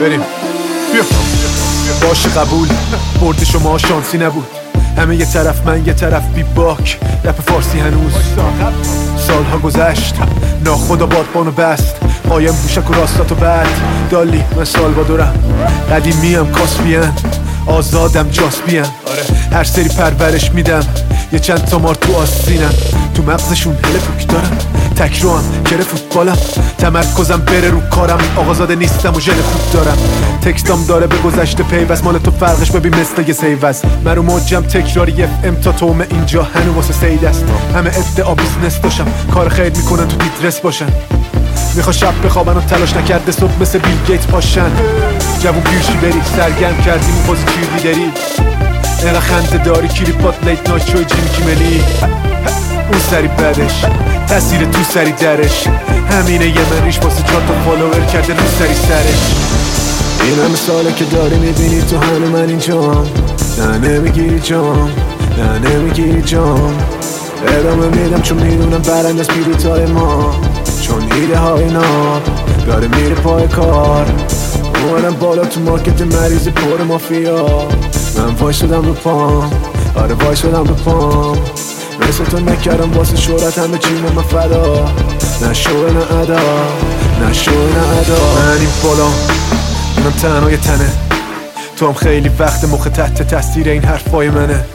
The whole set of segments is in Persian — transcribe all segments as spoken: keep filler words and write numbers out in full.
بریم. بیا باشه قبول، برد شما شانسی نبود. همه یه طرف من یه طرف بی باک، رپ فارسی هنوز سالها گذشت، ناخدا بادبانو بست. قایم بوشک و راستاتو بعد دالی، من سالوادورم، قدیمیم کاسپین، آزادم جاسپیم. هر سری پرورش میدم یه چند تا مار تو آستینم، تو مغزشون هله پوک دارم، تکروام کره فوتبالم، تمرکزم بره رو کارم، آقازاده نیستم و ژن خوب دارم. تکستام داره به گذشته پیوست، مال تو فرقش ببین مثل یه سیوز. من رو موجم تکراری اف ام تا تومه، اینجا هنو واسه سید است. همه ادعا بیزنس داشتم، کار خیر میکنن تو دیدرس باشن. میخوا شب بخوابن و تلاش نکرده صبح مثل بیل گیت پاشن. جوون پیوشی بری سرگرم کردیم بازی چیردی داری، اینقدر خنده داری کلیپات لیت نایت شوی جیمی کیملی. اون سری بدش تاثیر تو سری درش، همینه یه منیش واسه چهار تا فالوور کرده رو سری سرش. این همه ساله که داری میبینی تو هنو من اینجام، نه نمیگیری جام، نه نمیگیری جام. ادامه میدم چون میدونم برند از پیریتای ما، چون ایده های ناب داره میره پای کار. اومدم بالا تو مارکت مریض پر مافیا، من وای شدم رو پام، آره وای شدم رو پام. مثل تو نکردم واسه شهرت، همه چیم من فدا، نه شوه نه ادا، نه شوه نه ادا. من این بالا اونم تنهای تنه، تو هم خیلی وقت مخ تحت تاثیر این حرفای منه.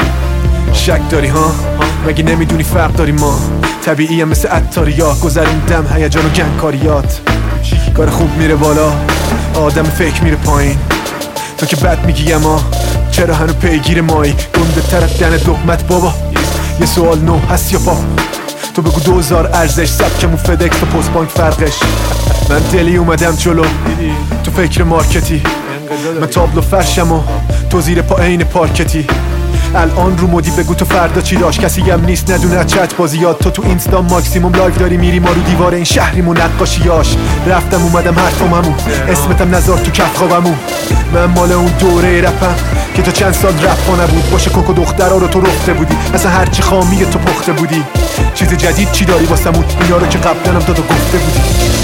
شک داری ها؟ مگه نمیدونی فرق داری ما؟ طبیعیه مثل عطاریا، گذروندم هیجان و گنگکاریات. کار خوب میره بالا، آدم فیک میره پایین. تو که بد میگی اما چرا هنو پیگیر مایی؟ گنده طرف دن دقمت بابا، یه سوال نو هست یا پا؟ تو بگو دوزار ارزش، سبکمون فدکس تا پست بانک فرقش. من دلی اومدم جلو، تو فکر مارکتی، من تابلو فرشم و تو زیر پا عین پارکتی. الان رو مودی بگو تو فردا چی داشت، کسی هم نیست ندونه چت بازیات. تو تو اینستا ماکسیموم لایو داری میری، ما رو دیوار این شهریمون نقاشیاش. رفتم اومدم حرفاممون، اسمتم نزار تو کف خوابمون. من مال اون دوره رپم که تا چند سال رپ ها نبود، باشه کوکو دخترها رو تو رفته بودی، اصلا هرچی خامی تو پخته بودی. چیز جدید چی داری واسمون؟ اینا رو که قبلنم داد و گفته بودی.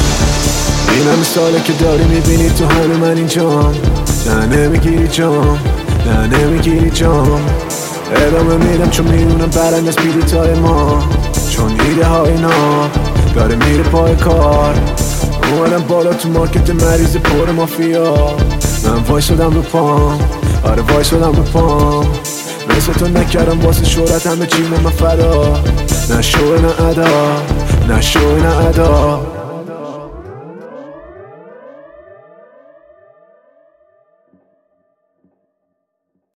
این همه ساله که داری میبینی تو هنو من اینجام، نه نمیگیری جام، نه نمیگیری جام. ادامه میدم چون میدونم برند از پیریتای ما، چون ایده های ناب داره میره پای کار. اومدم بالا تو مارکت مریض پر مافیا، من وای شدم رو پام، آره وای شدم رو پام. مثل تو نکردم واسه شهرت، همه چیم من فدا، نه شوه نه ادا، نه شوه نه ادا.